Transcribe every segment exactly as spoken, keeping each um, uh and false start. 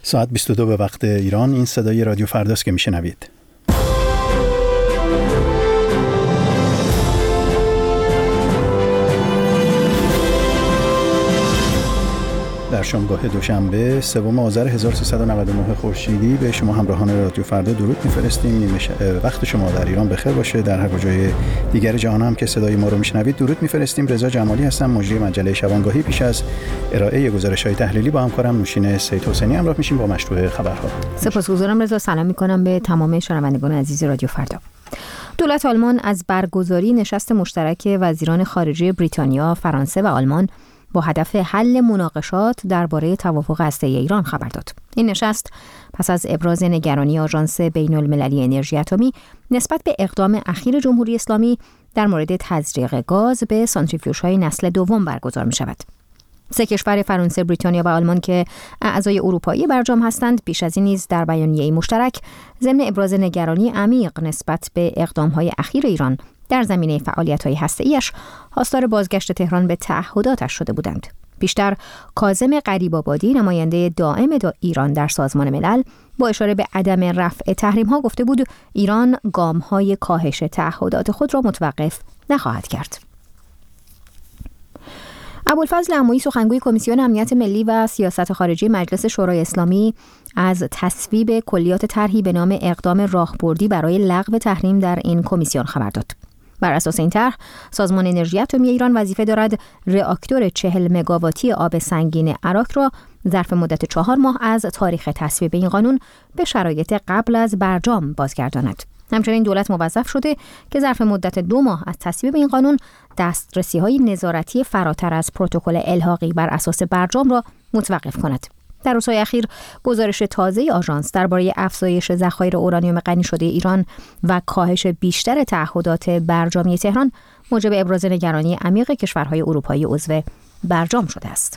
ساعت بیست و دو به وقت ایران. این صدای رادیو فرداست که میشنوید. در شامگاه دوشنبه سوم آذر هزار و سیصد و نود و نه خورشیدی به شما همراهان رادیو فردا درود می‌فرستیم. وقت شما در ایران بخیر باشه. در هر کجای دیگر جهان هم که صدای ما رو میشنوید درود می‌فرستیم. رضا جمالی هستم، مجری مجله شبانگاهی. پیش از ارائه گزارش‌های تحلیلی با همکارم نوشین سید حسینی همراه میشیم با مشروع خبرها. سپاسگزارم رضا. سلام می‌کنم به تمام شنوندگان عزیز رادیو فردا. دولت آلمان از برگزاری نشست مشترک وزیران خارجه بریتانیا، فرانسه و آلمان با هدف حل مناقشات درباره توافق هسته‌ای ایران خبر داد. این نشست پس از ابراز نگرانی آژانس بین‌المللی انرژی اتمی نسبت به اقدام اخیر جمهوری اسلامی در مورد تزریق گاز به سانتریفیوژهای نسل دوم برگزار می شود. سه کشور فرانسه، بریتانیا و آلمان که اعضای اروپایی برجام هستند، بیش از این نیز در بیانیه‌ای مشترک ضمن ابراز نگرانی عمیق نسبت به اقدام‌های اخیر ایران در زمینه فعالیت‌های هسته‌ایش خواستار بازگشت تهران به تعهداتش شده بودند. بیشتر کاظم غریب‌آبادی، نماینده دائم دا ایران در سازمان ملل، با اشاره به عدم رفع تحریم‌ها گفته بود ایران گام‌های کاهش تعهدات خود را متوقف نخواهد کرد. ابوالفضل عمویی، سخنگوی کمیسیون امنیت ملی و سیاست خارجی مجلس شورای اسلامی، از تصویب کلیات طرحی به نام اقدام راهبردی برای لغو تحریم در این کمیسیون خبر داد. بر اساس این طرح، سازمان انرژی اتمی ایران وظیفه دارد راکتور چهل مگاواتی آب سنگین اراک را ظرف مدت چهار ماه از تاریخ تصویب این قانون به شرایط قبل از برجام بازگرداند. همچنین دولت موظف شده که ظرف مدت دو ماه از تصویب این قانون دسترسی‌های نظارتی فراتر از پروتکل الحاقی بر اساس برجام را متوقف کند. در روزهای اخیر گزارش تازه آژانس درباره افزایش ذخایر اورانیوم غنی شده ایران و کاهش بیشتر تعهدات برجامی تهران موجب ابراز نگرانی عمیق کشورهای اروپایی عضو برجام شده است.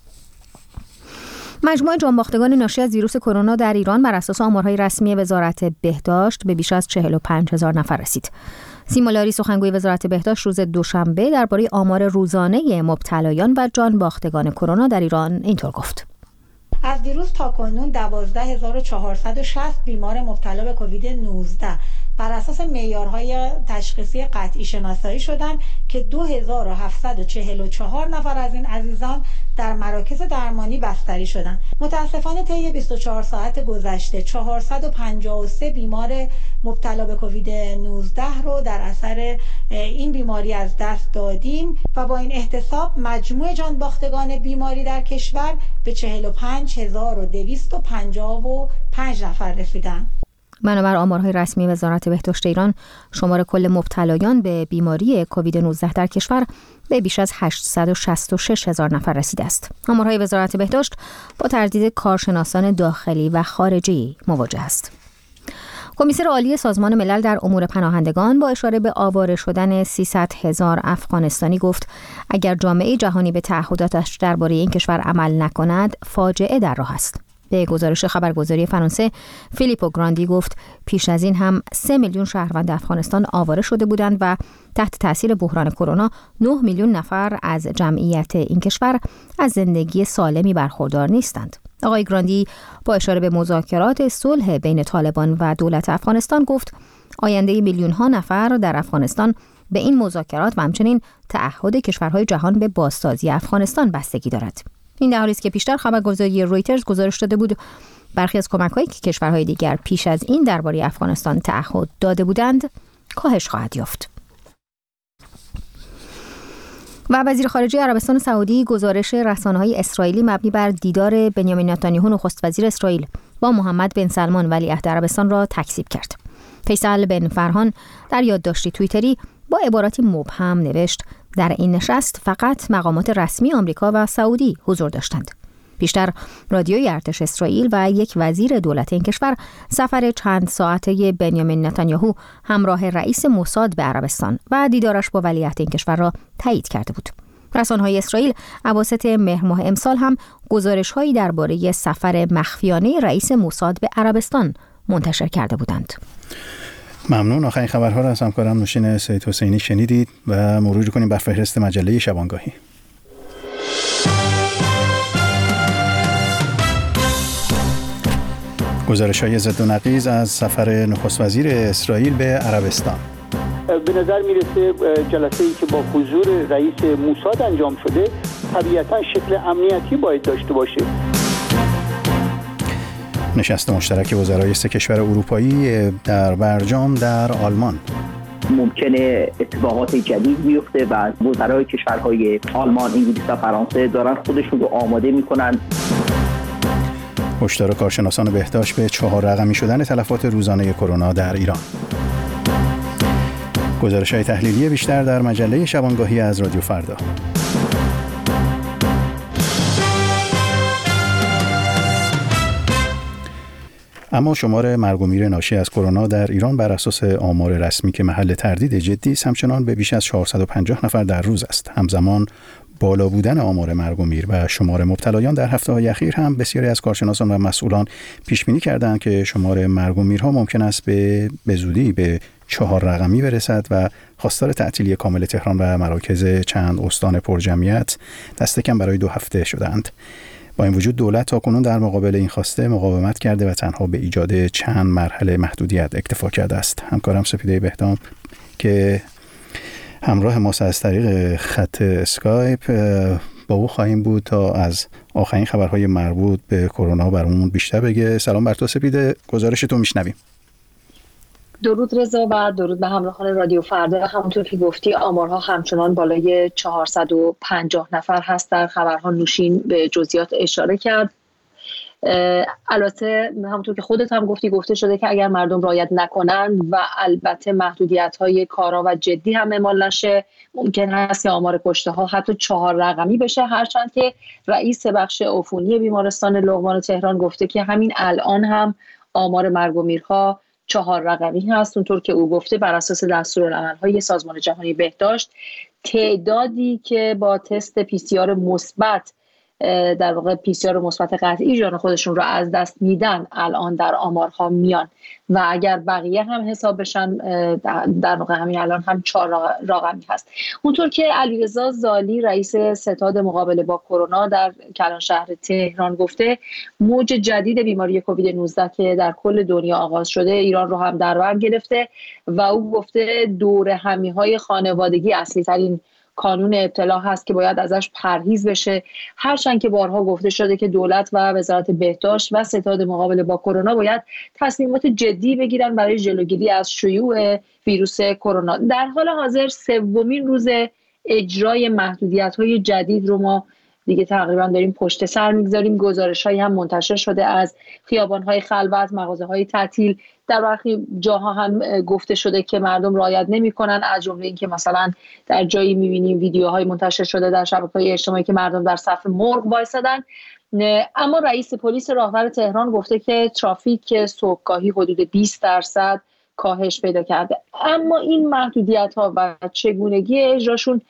مجموع جانباختگان ناشی از ویروس کرونا در ایران بر اساس آمارهای رسمی وزارت بهداشت به بیش از چهل و پنج هزار نفر رسید. سیما لاری، سخنگوی وزارت بهداشت، روز دوشنبه درباره آمار روزانه مبتلایان و جانباختگان کرونا در ایران اینطور گفت: از دیروز تا کنون دوازده هزار و چهارصد و شصت بیمار مبتلا به کووید نوزده بر اساس معیارهای تشخیصی قطعی شناسایی شدند که دو هزار و هفتصد و چهل و چهار نفر از این عزیزان در مراکز درمانی بستری شدند. متاسفانه طی بیست و چهار ساعت گذشته چهارصد و پنجاه و سه بیمار مبتلا به کووید نوزده رو در اثر این بیماری از دست دادیم و با این احتساب مجموع جانباختگان بیماری در کشور به چهل و پنج هزار و دویست و پنجاه و پنج نفر رسیدند. بنابر آمارهای رسمی وزارت بهداشت ایران، شمار کل مبتلایان به بیماری کووید نوزده در کشور به بیش از هشتصد و شصت و شش هزار نفر رسیده است. آمارهای وزارت بهداشت با تردید کارشناسان داخلی و خارجی مواجه است. کمیسر عالی سازمان ملل در امور پناهندگان با اشاره به آواره شدن سیصد هزار افغانستانی گفت اگر جامعه جهانی به تعهداتش درباره این کشور عمل نکند، فاجعه در راه است. به گزارش خبرگزاری فرانسه، فیلیپو گراندی گفت پیش از این هم سه میلیون شهروند افغانستان آواره شده بودند و تحت تاثیر بحران کرونا نه میلیون نفر از جمعیت این کشور از زندگی سالمی برخوردار نیستند. آقای گراندی با اشاره به مذاکرات صلح بین طالبان و دولت افغانستان گفت آینده میلیون ها نفر در افغانستان به این مذاکرات و همچنین تعهد کشورهای جهان به بازسازی افغانستان بستگی دارد. این در حالی است که پیشتر خبرگزاری رویترز گزارش داده بود برخی از کمک‌هایی که کشورهای دیگر پیش از این درباره افغانستان تعهد داده بودند کاهش خواهد یافت. و وزیر خارجه عربستان سعودی گزارش رسانه‌های اسرائیلی مبنی بر دیدار بنیامین نتانیاهو نخست وزیر اسرائیل با محمد بن سلمان ولیعهد عربستان را تکذیب کرد. فیصل بن فرهان در یادداشتی توییتری با عباراتی مبهم نوشت در این نشست فقط مقامات رسمی آمریکا و سعودی حضور داشتند. پیشتر رادیوی ارتش اسرائیل و یک وزیر دولت این کشور سفر چند ساعته بنیامین نتانیاهو همراه رئیس موساد به عربستان و دیدارش با ولیعهد این کشور را تایید کرده بود. رسانه‌های اسرائیل اواسط مهر ماه امسال هم گزارش‌هایی درباره سفر مخفیانه رئیس موساد به عربستان منتشر کرده بودند. ممنون. آخرین خبرها را از همکارم نوشین سید حسینی شنیدید و مرور کنیم بر فهرست مجله شبانگاهی. گزارش‌های ضد و نقیض از سفر نخست وزیر اسرائیل به عربستان. به نظر میرسه جلسه‌ای که با حضور رئیس موساد انجام شده طبیعتاً شکل امنیتی باید داشته باشه. نشست مشترک وزرای سه کشور اروپایی در برجام در آلمان. ممکنه اتفاقات جدید بیفته و وزرای کشورهای آلمان، انگلیس و فرانسه دارن خودشون رو آماده میکنن. هشدار کارشناسان بهداشت به چهار رقمی شدن تلفات روزانه کرونا در ایران. گزارش‌های تحلیلی بیشتر در مجله شبانگاهی از رادیو فردا. اما شمار مرگ و میر ناشی از کرونا در ایران بر اساس آمار رسمی که محل تردید جدی است همچنان به بیش از چهارصد و پنجاه نفر در روز است. همزمان بالا بودن آمار مرگ و میر و شمار مبتلایان در هفته‌های اخیر هم بسیاری از کارشناسان و مسئولان پیش بینی کردند که شمار مرگ و میرها ممکن است به به زودی به چهار رقمی برسد و خواستار تعطیلی کامل تهران و مراکز چند استان پرجمعیت دست کم برای دو هفته شدند. با این وجود دولت تاکنون در مقابل این خواسته مقاومت کرده و تنها به ایجاد چند مرحله محدودیت اکتفا کرده است. همکارم سپیده بهدام که همراه ماست از طریق خط اسکایپ با او خواهیم بود تا از آخرین خبرهای مربوط به کرونا برامون بیشتر بگه. سلام بر تو سپیده، گزارش تو میشنویم. درود رضا و درود به همراهان رادیو فردا. همونطور که گفتی آمارها همچنان بالای چهارصد و پنجاه نفر هست. در خبرها نوشین به جزئیات اشاره کرد. البته همونطور که خودت هم گفتی گفته شده که اگر مردم رعایت نکنند و البته محدودیت‌های کارا و جدی هم اعمال نشه ممکن هست که آمار کشته ها حتی چهار رقمی بشه، هرچند که رئیس بخش عفونی بیمارستان لقمان تهران گفته که همین الان هم آمار مرگ و میرها چهار رقمی هست. اونطور که او گفته بر اساس دستورالعمل‌های سازمان جهانی بهداشت تعدادی که با تست پی سی آر مثبت در واقع پی سی آر مثبت قطعی جان خودشون رو از دست میدن الان در آمارها میان و اگر بقیه هم حساب بشن در واقع همین الان هم چهار رقمی هست. اونطور که علیرضا زالی رئیس ستاد مقابله با کرونا در کلان شهر تهران گفته موج جدید بیماری کووید نوزده که در کل دنیا آغاز شده ایران رو هم در بر گرفته و او گفته دور همی‌های خانوادگی اصلی ترین کانون ابتلا هست که باید ازش پرهیز بشه، هرچند که بارها گفته شده که دولت و وزارت بهداشت و ستاد مقابله با کرونا باید تصمیمات جدی بگیرن برای جلوگیری از شیوع ویروس کرونا. در حال حاضر سومین روز اجرای محدودیت‌های جدید رو ما دیگه تقریبا داریم پشت سر میگذاریم. گزارش‌هایی هم منتشر شده از خیابان‌های خلوت، مغازه‌های تعطیل. در برخی جاها هم گفته شده که مردم رعایت نمی‌کنن، از جمله اینکه مثلا در جایی می‌بینیم ویدیوهای منتشر شده در شبکه‌های اجتماعی که مردم در صف مرغ وایسادن. اما رئیس پلیس راهور تهران گفته که ترافیک صبحگاهی حدود بیست درصد کاهش پیدا کرده. اما این محدودیت‌ها و چگونگی اجراشون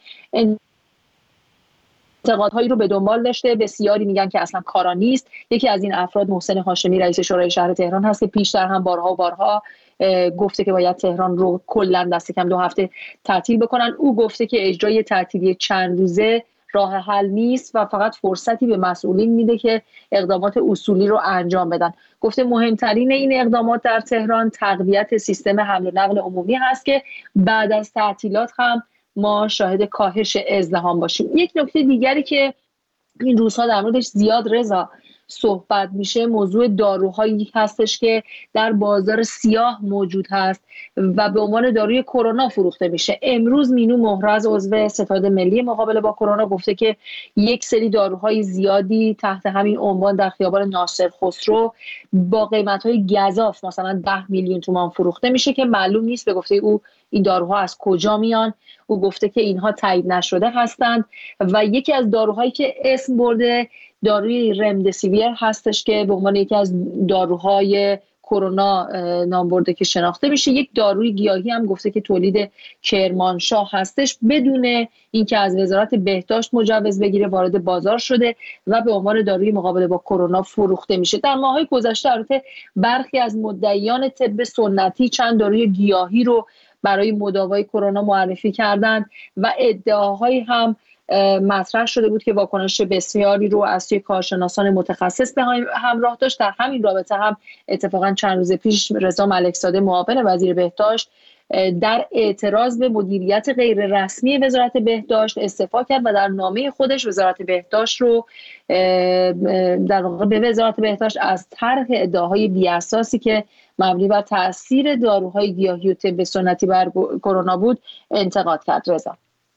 انتقادهایی رو به دنبال داشته. بسیاری میگن که اصلا کارا نیست. یکی از این افراد محسن هاشمی رئیس شورای شهر تهران هست که پیشتر هم بارها و بارها گفته که باید تهران رو کلا دست کم دو هفته تعطیل بکنن. او گفته که اجرای تعطیلی چند روزه راه حل نیست و فقط فرصتی به مسئولین میده که اقدامات اصولی رو انجام بدن. گفته مهمترین این اقدامات در تهران تقویت سیستم حمل و نقل عمومی هست که بعد از تعطیلات هم ما شاهد کاهش ازدحام باشیم. یک نکته دیگری که این روزها در موردش زیاد رضا صحبت میشه موضوع داروهایی هستش که در بازار سیاه موجود هست و به عنوان داروی کرونا فروخته میشه. امروز مینو مهرز عضو ستاد ملی مقابله با کرونا گفته که یک سری داروهای زیادی تحت همین عنوان در خیابان ناصر خسرو با قیمت‌های گزاف مثلا ده میلیون تومان فروخته میشه که معلوم نیست به گفته او این داروها از کجا میان. او گفته که اینها تایید نشده هستند و یکی از داروهایی که اسم برده داروی رمدسیویر هستش که به عنوان یکی از داروهای کرونا نام برده که شناخته میشه. یک داروی گیاهی هم گفته که تولید کرمانشاه هستش، بدون اینکه از وزارت بهداشت مجوز بگیره وارد بازار شده و به عنوان داروی مقابله با کرونا فروخته میشه. در ماه‌های گذشته البته برخی از مدعیان طب سنتی چند داروی گیاهی رو برای مداوای کرونا معرفی کردند و ادعاهایی هم مطرح شده بود که واکنش بسیاری رو از سوی کارشناسان متخصص به همراه داشت. در همین رابطه هم اتفاقا چند روز پیش رضا ملکزاده معاون وزیر بهداشت در اعتراض به مدیریت غیر رسمی وزارت بهداشت استعفا کرد و در نامه خودش وزارت بهداشت رو در واقع به وزارت بهداشت از طرح ادعاهای بی‌اساسی که مبنی بر تاثیر داروهای گیاهی و طب سنتی بر کرونا بود انتقاد کرد. رضا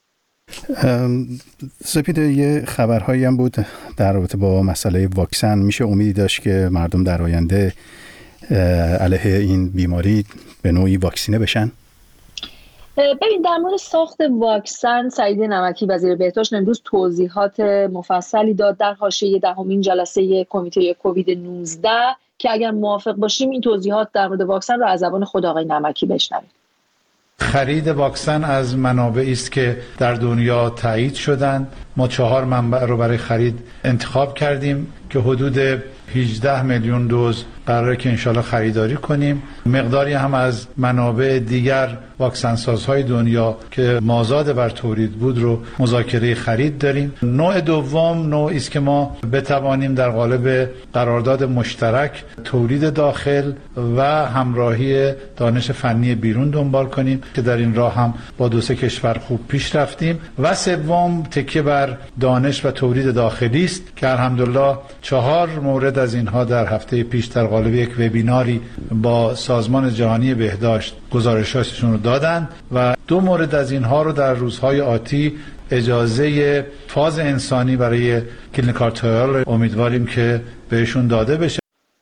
سپیده، یه خبرهایی هم بود در رابطه با مسئله واکسن. میشه امیدی داشت که مردم در آینده علیه این بیماری به نوعی واکسینه بشن؟ ببین، در مورد ساخت واکسن سعید نمکی وزیر بهداشت امروز توضیحات مفصلی داد در حاشیه دهمین جلسه کمیته کووید نوزده که اگر موافق باشیم این توضیحات در مورد واکسن رو از زبان خود آقای نمکی بشنویم. خرید واکسن از منابعی است که در دنیا تایید شدند. ما چهار منبع رو برای خرید انتخاب کردیم که حدود هجده میلیون دوز قراره که انشالله خریداری کنیم. مقداری هم از منابع دیگر واکسن سازهای دنیا که مازاد بر تولید بود رو مذاکره خرید داریم. نوع دوم نوعی است که ما بتوانیم در قالب قرارداد مشترک تولید داخل و همراهی دانش فنی بیرون دنبال کنیم که در این راه هم با دو سه کشور خوب پیش رفتیم. و سوم تکیه بر دانش و تولید داخلی است که الحمدلله چهار مورد از اینها در هفته پیش در قالب یک وبیناری با سازمان جهانی بهداشت گزارشاشون رو دادن و دو مورد از اینها رو در روزهای آتی اجازه فاز انسانی برای کلینیکال ترایل امیدواریم که بهشون داده بشه.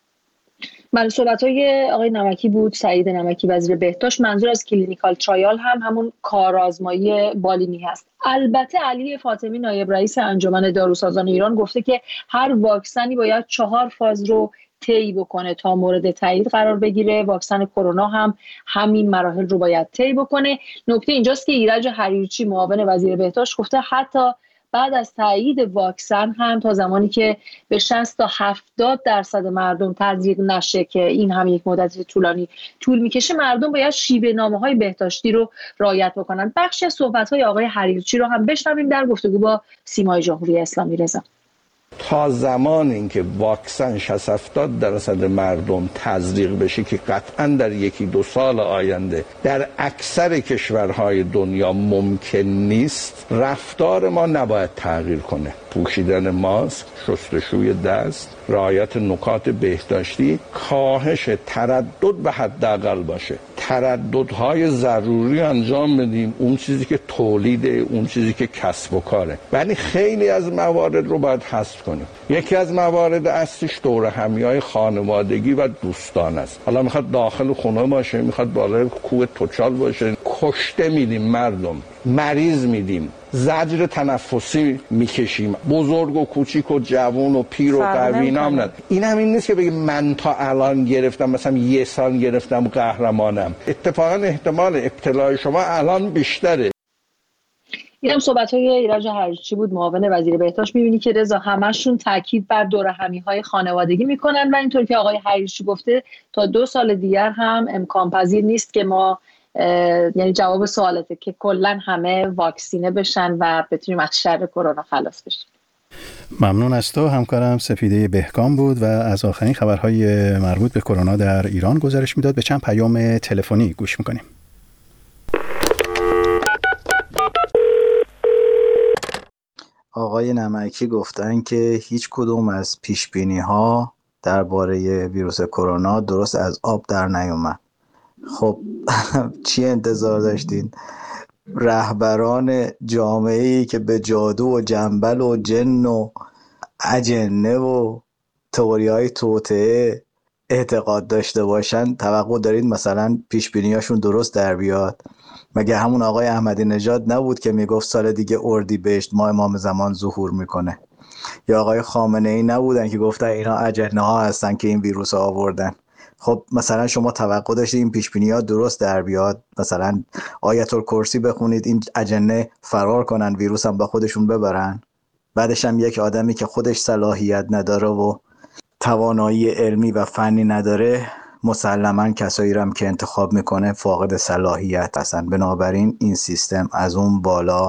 بله، صحبت‌های آقای نمکی بود، سعید نمکی وزیر بهداشت. منظور از کلینیکال ترایال هم همون کارآزمایی بالینی هست. البته علی فاطمی نایب رئیس انجمن داروسازان ایران گفته که هر واکسنی باید چهار فاز رو طی بکنه تا مورد تایید قرار بگیره. واکسن کرونا هم همین مراحل رو باید طی بکنه. نکته اینجاست که ایرج حریرچی معاون وزیر بهداشت گفته حتی بعد از تایید واکسن هم تا زمانی که به شصت تا هفتاد درصد مردم تزریق نشه که این هم یک مدت طولانی طول میکشه، مردم باید شیوه نامه‌های بهداشتی رو رعایت بکنن. بخش از صحبت‌های آقای حریرچی رو هم بشنویم در گفتگو با سیمای جمهوری اسلامی. رضا، تا زمان اینکه واکسن شصت هفتاد درصد مردم تزریق بشه که قطعا در یکی دو سال آینده در اکثر کشورهای دنیا ممکن نیست، رفتار ما نباید تغییر کنه. پوشیدن ماسک، شستشوی دست، رعایت نکات بهداشتی، کاهش تردد به حداقل باشه. ترددهای ضروری انجام بدیم، اون چیزی که تولیده، اون چیزی که کسب و کاره. ولی خیلی از موارد رو باید حذف کنیم. یکی از موارد اصلیش دور همیای خانوادگی و دوستان است. حالا میخواد داخل خونه باشه، میخواد بالای کوه توچال باشه. کشته میدیم مردم، مریض میدیم، زجر تنفسی میکشیم، بزرگ و کوچیک و جوان و پیر و قوی نام ند. این هم این نیست که بگیم من تا الان گرفتم، مثلا یه سال گرفتم قهرمانم. اتفاقا احتمال ابتلای شما الان بیشتره. این هم صحبت‌های ایرج حریرچی بود، معاون وزیر بهداشت. می‌بینی که رضا همشون تاکید بر دورهمی‌های خانوادگی میکنن و اینطور که آقای حریرچی گفته تا دو سال دیگر هم امکان پذیر نیست که ما یعنی جواب سوالته که کلا همه واکسینه بشن و بتونیم از شر کرونا خلاص بشیم. ممنون از تو. همکارم سپیده بهکام بود و از آخرین خبرهای مربوط به کرونا در ایران گزارش میداد. به چند پیام تلفنی گوش میکنیم. آقای نمکی گفتن که هیچ کدوم از پیشبینی ها درباره ویروس کرونا درست از آب در نیومد. خب چی انتظار داشتین؟ رهبران جامعه‌ای که به جادو و جنبل و جن و اجنه و تئوری‌های توطئه اعتقاد داشته باشن توقع دارید مثلا پیش‌بینی‌هاشون درست در بیاد؟ مگه همون آقای احمدی نژاد نبود که میگفت سال دیگه اردیبهشت ماه امام زمان ظهور میکنه؟ یا آقای خامنه‌ای نبودن که گفتن اینا اجنه ها هستن که این ویروس آوردن؟ خب مثلا شما توقع داشتید این پیش‌بینی‌ها درست در بیاد؟ مثلا آیت الکرسی بخونید این اجنه فرار کنن، ویروس هم با خودشون ببرن؟ بعدش هم یک آدمی که خودش صلاحیت نداره و توانایی علمی و فنی نداره مسلماً کسایی رو هم که انتخاب میکنه فاقد صلاحیت هستن. بنابراین این سیستم از اون بالا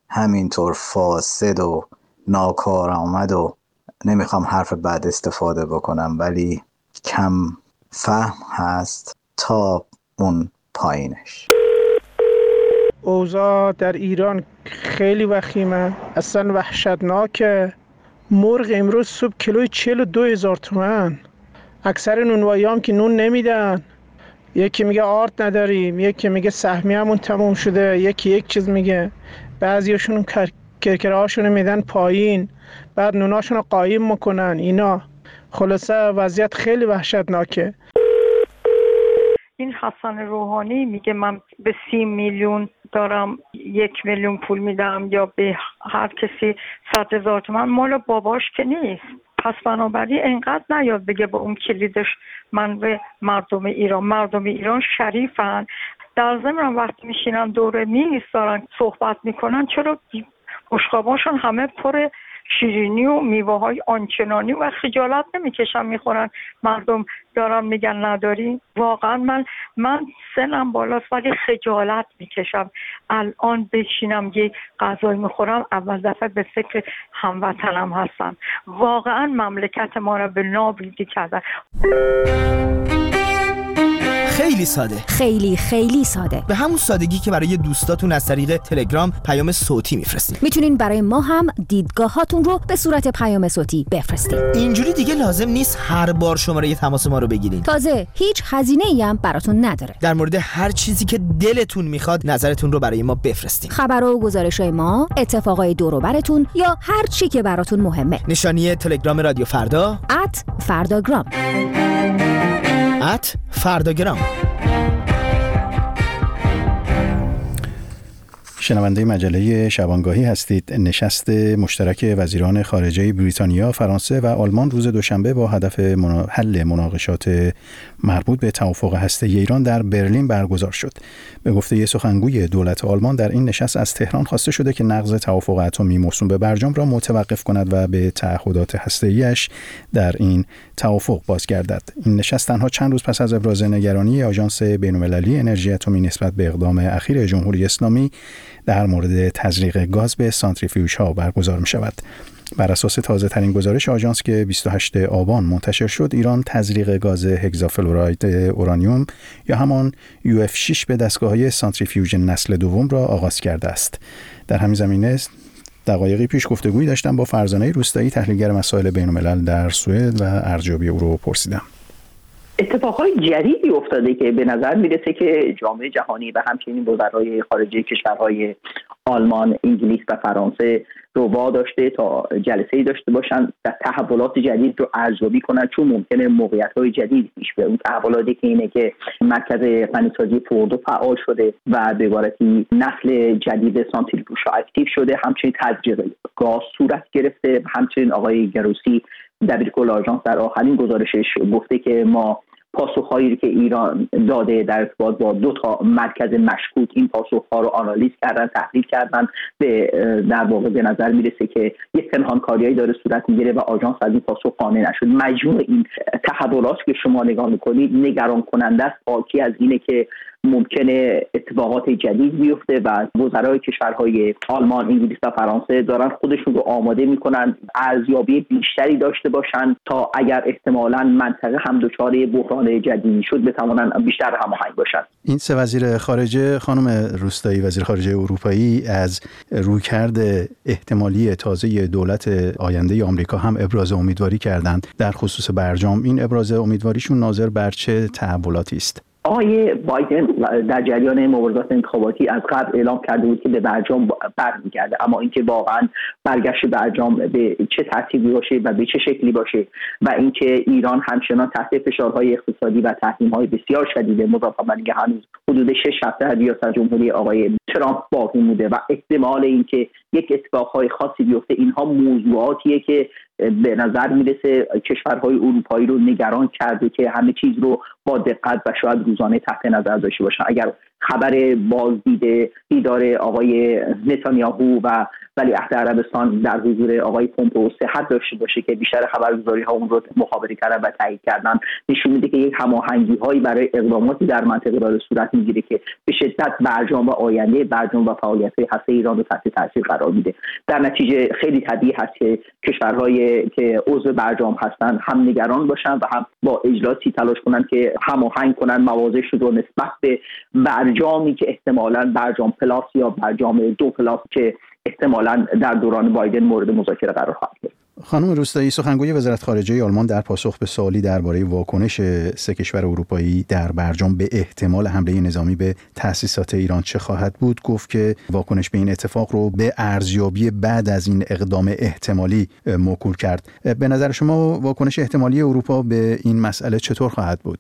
همینطور فاسد و ناکارآمد و نمیخوام حرف بد استفاده بکنم ولی کم فهم هست تا اون پایینش. اوضاع در ایران خیلی وخیمه، اصلا وحشتناکه. مرغ امروز صبح کیلوی چهل و دو هزار تومن. اکثر نونوایی هم که نون نمیدن، یکی میگه آرد نداریم، یکی میگه سهمیه همون تموم شده، یکی یک چیز میگه. بعضیاشون کرکره هاشون میدن پایین، بعد نوناشون رو قایم میکنن. اینا خلاصه وضعیت خیلی وحشتناکه. این حسن روحانی میگه من به سی میلیون دارم یک میلیون پول میدم یا به هر کسی صد هزار تومن، مال باباش که نیست. پس بنابراین انقدر نیاد بگه با اون کلیدش من به مردم ایران. مردم ایران شریفن. در ضمن وقتی میشینن دور میز دارن صحبت میکنن، چرا بشقاباشون همه پر شیرینی و میوه های آنچنانی و خجالت نمیکشن میخورن؟ مردم دارن میگن نداری. واقعا من من سنم بالاست ولی خجالت میکشم الان بشینم یه غذای میخورم اول دفعه به فکر هموطنم هستم. واقعا مملکت ما را به نابودی کردن. خیلی ساده، خیلی خیلی ساده، به همون سادگی که برای دوستاتون از طریق تلگرام پیام صوتی میفرستین. میتونین برای ما هم دیدگاهاتون رو به صورت پیام صوتی بفرستین. اینجوری دیگه لازم نیست هر بار شماره تماس ما رو بگیرین. تازه هیچ هزینه‌ای هم براتون نداره. در مورد هر چیزی که دلتون میخواد نظرتون رو برای ما بفرستین. خبرها و گزارش‌های ما، اتفاقای دور و براتون یا هر چی که براتون مهمه. نشانی تلگرام رادیو فردا ات فرداگرام ات فرداگرام. شنونده مجله شبانگاهی هستید. نشست مشترک وزیران خارجه بریتانیا، فرانسه و آلمان روز دوشنبه با هدف حل مناقشات مربوط به توافق هسته‌ای ایران در برلین برگزار شد. به گفته سخنگوی دولت آلمان، در این نشست از تهران خواسته شده که نقض توافق اتمی موسوم به برجام را متوقف کند و به تعهدات هسته‌ای‌اش در این توافق بازگردد. این نشست تنها چند روز پس از ابراز نگرانی آژانس بین‌المللی انرژی اتمی نسبت به اقدام اخیر جمهوری اسلامی در مورد تزریق گاز به سانتریفیوژها برگزار می شود. بر اساس تازه ترین گزارش آژانس که بیست و هشتم آبان منتشر شد، ایران تزریق گاز هگزافلوراید اورانیوم یا همان یو اف شش به دستگاه‌های سانتریفیوژ نسل دوم را آغاز کرده است. در همین زمینه دقایقی پیش گفتگویی داشتم با فرزانه روستایی، تحلیلگر مسائل بین‌الملل در سوئد و ارزیابی او رو پرسیدم. اتفاقای جدیدی افتاده که به نظر میرسه که جامعه جهانی و همچنین وزرای خارجه کشورهای آلمان، انگلیس و فرانسه رو واداشته تا جلسه‌ای داشته باشن و تحولات جدید رو ارزیابی کنن، چون ممکنه موقعیت‌های جدید پیش بیاد. اون تحولاتی که اینه که مرکز غنیسازی فوردو فعال شده و به عبارتی نسل جدید سانتریفیوژها اکتیو شده، همچنین تزریق گاز صورت گرفته. همچنین آقای گروسی دبیرکل آژانس در آخرین گزارشش گفته که ما پاسخهایی که ایران داده در ارتباط با دو تا مرکز مشکوک، این پاسخها رو آنالیز کردن، تحلیل کردن. به در واقع به نظر میرسه که یک پنهانکاریایی داره صورت میگیره و آژانس از این پاسخ قانع نشد. مجموع این تحولات که شما نگاه میکنید نگران کننده است، حاکی از اینه که ممکنه اتفاقات جدید بیفته و وزرای کشورهای آلمان، انگلیس و فرانسه دارن خودشون رو آماده میکنن ارزیابی بیشتری داشته باشن تا اگر احتمالاً منطقه هم دچار بحران جدیدی شد بتوانن بیشتر هماهنگ باشن. این سه وزیر خارجه، خانم روستایی وزیر خارجه اروپایی، از رویکرد احتمالی تازه دولت آینده آمریکا هم ابراز امیدواری کردند در خصوص برجام. این ابراز امیدواریشون ناظر بر چه تحولاتی است؟ آقای بایدن در جریان مبارزات انتخاباتی از قبل اعلام کرده بود که به برجام برمیگرده، اما اینکه واقعا برگشت برجام به چه ترتیبی باشه و به چه شکلی باشه و اینکه ایران همچنان تحت فشارهای اقتصادی و تحریم‌های بسیار شدید مضاف بر اینکه هنوز حدود شش هفته از ریاست جمهوری آقای ترامپ باقی مونده و احتمال اینکه یک اتفاقهای خاصی بیفته، اینها موضوعاتیه که به نظر میرسه کشورهای اروپایی رو نگران کرده که همه چیز رو با دقت و شاید روزانه تحت نظر داشته باشن. اگر خبر بازدید دیدار آقای نتانیاهو و ولیعهد عربستان در حضور آقای پومپئو صحت داشته باشه که بیشتر خبرگزاری‌ها اون رو مخابره کردن و تایید کردن، نشون میده که یک هماهنگی‌هایی برای اقداماتی در منطقه داره صورت میگیره که به شدت برجام و آینده برجام و فعالیت‌های هسته ایران رو تحت تاثیر قرار میده. در نتیجه خیلی طبیعی هست که کشورهایی که عضو برجام هستن هم نگران باشن و هم با اجلاسی تلاش کنن که هماهنگ کنن موازش رو نسبت به برجامی که احتمالاً برجام پلاس یا برجام دو پلاس که احتمالاً در دوران بایدن مورد مذاکره قرار خواهد گرفت. خانم روستایی، سخنگوی وزارت خارجه آلمان در پاسخ به سوالی درباره واکنش سه کشور اروپایی در برجام به احتمال حمله نظامی به تأسیسات ایران چه خواهد بود، گفت که واکنش به این اتفاق رو به ارزیابی بعد از این اقدام احتمالی موکول کرد. به نظر شما واکنش احتمالی اروپا به این مسئله چطور خواهد بود؟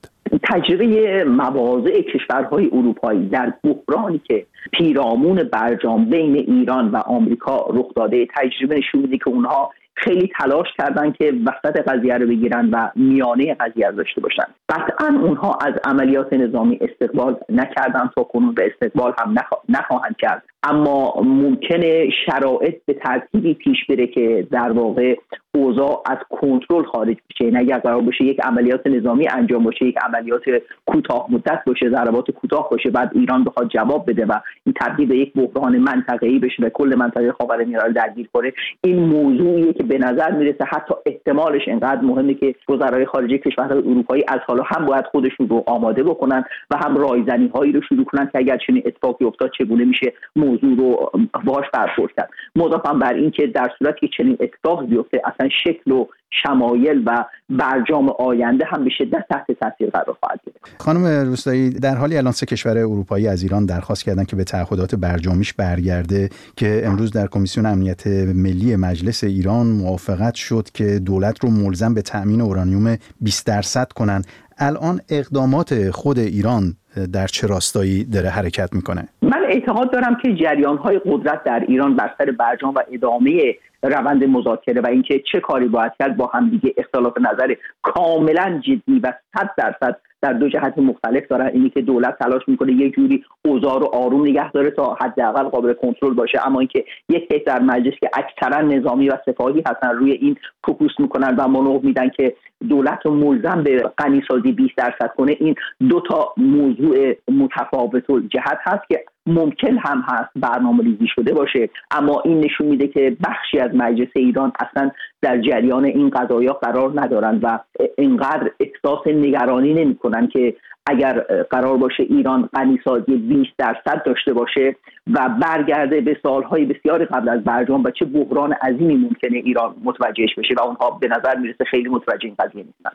تجربه مواضع کشورهای اروپایی در بحرانی که پیرامون برجام بین ایران و آمریکا رخ داده، تجربه نشون میده که اونها خیلی تلاش کردن که وسط قضیه رو بگیرن و میانه قضیه رو داشته باشن. قطعا اونها از عملیات نظامی استقبال نکردن، تا کنون به استقبال هم نخواهند کرد، اما ممکنه شرایط به ترتیبی پیش بره که در واقع اوضاع از کنترل خارج بشه. یعنی اگر قرار باشه یک عملیات نظامی انجام باشه، یک عملیات کوتاه مدت باشه، ضربات کوتاه باشه، بعد ایران بخواد جواب بده و این تبدیل به یک بحران منطقه‌ای بشه و کل منطقه خاورمیانه رو درگیر کنه، این موضوعیه که به نظر میرسه حتی احتمالش اینقدر مهمه که وزرای خارجه کشورهای اروپایی از حالا هم باید خودشون رو آماده بکنن و هم رایزنی‌هایی رو شروع کنن که اگر چنین اتفاقی افتاد چگونه میشه موضوع رو باهاش برخورد کرد. مضافاً بر این که در صورتی که چنین اتفاقی بیفته، اصلا شکل و شمایل و برجام آینده هم به شدت تحت تاثیر قرار خواهد گرفت. خانم روستایی، در حالی الان سه کشور اروپایی از ایران درخواست کردن که به تعهدات برجامیش برگرده که امروز در کمیسیون امنیت ملی مجلس ایران موافقت شد که دولت رو ملزم به تأمین اورانیوم بیست درصد کنن. الان اقدامات خود ایران در چه راستایی داره حرکت میکنه؟ من اعتقاد دارم که جریان‌های قدرت در ایران بر سر برجام و ادامه روند مذاکره و اینکه چه کاری باید کرد با هم دیگه اختلاف نظر کاملا جدی و صد درصد در دو جهت مختلف دارن. اینی که دولت تلاش میکنه یه جوری اوضاع رو آروم نگه داره تا حداقل قابل کنترل باشه، اما اینکه یک حزب در مجلس که اکثرا نظامی و سپاهی هستن روی این فوکوس میکنن و منوط میدن که دولت رو ملزم به غنیسازی بیست درصد کنه. این دو تا موضوع متفاوت الجهت هست که ممکن هم هست برنامه ریزی شده باشه، اما این نشون میده که بخشی از مجلس ایران اصلا در جریان این قضایا قرار ندارن و اینقدر احساس نگرانی نمیکنن که اگر قرار باشه ایران غنیسازی بیست درصد داشته باشه و برگرده به سالهای بسیار قبل از برجام و چه بحران عظیمی ممکنه ایران متوجهش بشه و اونها به نظر میرسه خیلی متوجه این قضیه نیستن.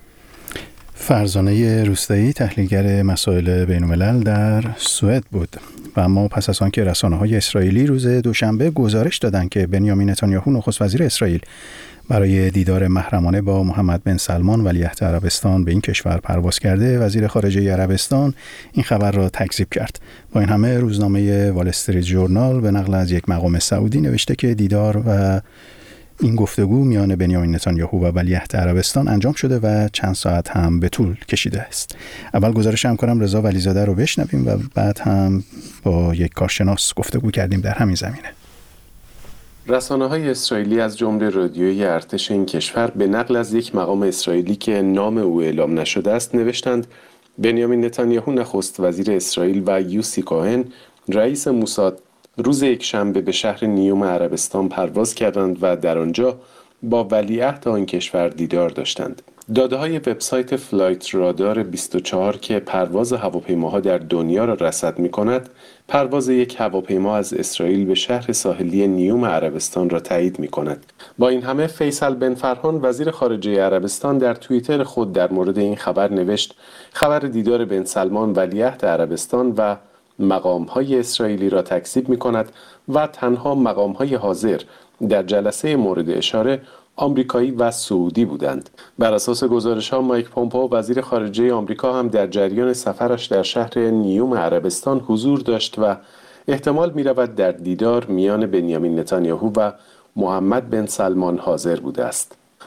فرزانه روستایی، تحلیلگر مسائل بین‌الملل در سوئد بود. و اما پس از آنکه رسانه‌های اسرائیلی روز دوشنبه گزارش دادند که بنیامین نتانیاهو نخست وزیر اسرائیل برای دیدار محرمانه با محمد بن سلمان ولیعهد عربستان به این کشور پرواز کرده، وزیر خارجه عربستان این خبر را تکذیب کرد. با این همه روزنامه وال استریت ژورنال به نقل از یک مقام سعودی نوشته که دیدار و این گفتگو میان بنیامین نتانیاهو و ولیعهد عربستان انجام شده و چند ساعت هم به طول کشیده است. اول گزارش همکارم رضا ولیزاده رو بشنویم و بعد هم با یک کارشناس گفتگو کردیم در همین زمینه. رسانه‌های اسرائیلی از جمله رادیوی ارتش این کشور به نقل از یک مقام اسرائیلی که نام او اعلام نشده است نوشتند بنیامین نتانیاهو نخست وزیر اسرائیل و یوسی کوهن رئیس موساد روز یکشنبه به شهر نیوم عربستان پرواز کردند و در آنجا با ولیعهد آن کشور دیدار داشتند. داده‌های وبسایت فلایت رادار بیست و چهار که پرواز هواپیماها در دنیا را رصد می‌کند، پرواز یک هواپیما از اسرائیل به شهر ساحلی نیوم عربستان را تایید می‌کند. با این همه فیصل بن فرحان وزیر خارجه عربستان در توییتر خود در مورد این خبر نوشت خبر دیدار بن سلمان ولیعهد عربستان و مقام‌های اسرائیلی را تکذیب می‌کند و تنها مقام‌های حاضر در جلسه مورد اشاره آمریکایی و سعودی بودند. بر اساس گزارش‌ها مایک پومپئو وزیر خارجه آمریکا هم در جریان سفرش در شهر نیوم عربستان حضور داشت و احتمال می‌رود در دیدار میان بنیامین نتانیاهو و محمد بن سلمان حاضر بوده است.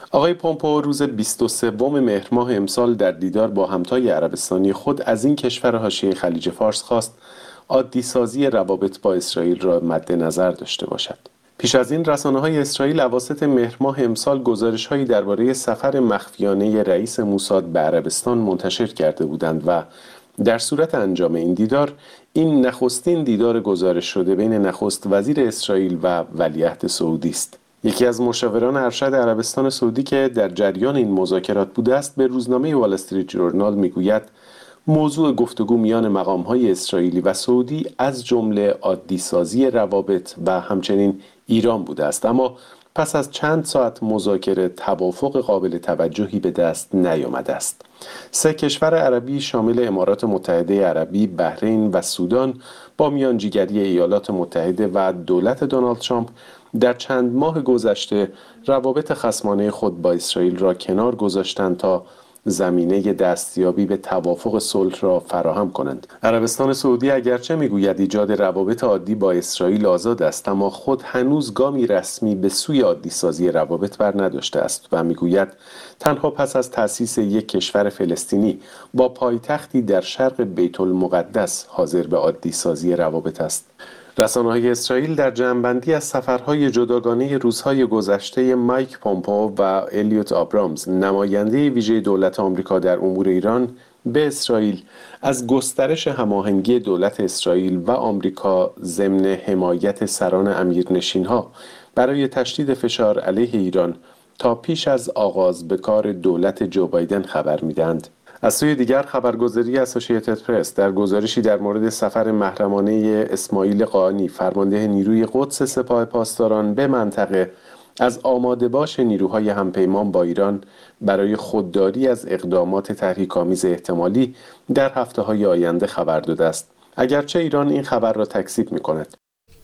آقای پومپئو روز بیست و سوم مهر ماه امسال در دیدار با همتای عربستانی خود از این کشور حاشیه خلیج فارس خواست عادی سازی روابط با اسرائیل را مد نظر داشته باشد. پیش از این رسانه‌های اسرائیل اواسط مهر ماه امسال گزارش‌هایی درباره سفر مخفیانه رئیس موساد به عربستان منتشر کرده بودند و در صورت انجام این دیدار، این نخستین دیدار گزارش شده بین نخست وزیر اسرائیل و ولیعهد سعودی است. یکی از مشاوران ارشد عربستان سعودی که در جریان این مذاکرات بوده است به روزنامه وال استریت ژورنال میگوید موضوع گفتگو میان مقام‌های اسرائیلی و سعودی از جمله عادی سازی روابط و همچنین ایران بوده است، اما پس از چند ساعت مذاکره توافق قابل توجهی به دست نیامده است. سه کشور عربی شامل امارات متحده عربی، بحرین و سودان با میانجیگری ایالات متحده و دولت دونالد ترامپ در چند ماه گذشته روابط خصمانه خود با اسرائیل را کنار گذاشتند تا زمینه دستیابی به توافق صلح را فراهم کنند. عربستان سعودی اگرچه میگوید ایجاد روابط عادی با اسرائیل آزاد است، اما خود هنوز گامی رسمی به سوی عادی سازی روابط بر نداشته است و میگوید تنها پس از تأسیس یک کشور فلسطینی با پایتختی در شرق بیت المقدس حاضر به عادی سازی روابط است. رسانه‌های اسرائیل در جمع‌بندی از سفرهای جداگانه روزهای گذشته مایک پومپئو و الیوت آبرامز، نماینده ویژه دولت آمریکا در امور ایران، به اسرائیل از گسترش هماهنگی دولت اسرائیل و آمریکا ضمن حمایت سران امیرنشین‌ها برای تشدید فشار علیه ایران تا پیش از آغاز به کار دولت جو بایدن خبر می‌دهند. از سوی دیگر خبرگزاری اسوسییتد پرس در گزارشی در مورد سفر محرمانه اسماعیل قائنی فرمانده نیروی قدس سپاه پاسداران به منطقه از آماده باش نیروهای همپیمان با ایران برای خودداری از اقدامات تحریک‌آمیز احتمالی در هفته‌های آینده خبر داده است، اگرچه ایران این خبر را تکذیب می‌کند.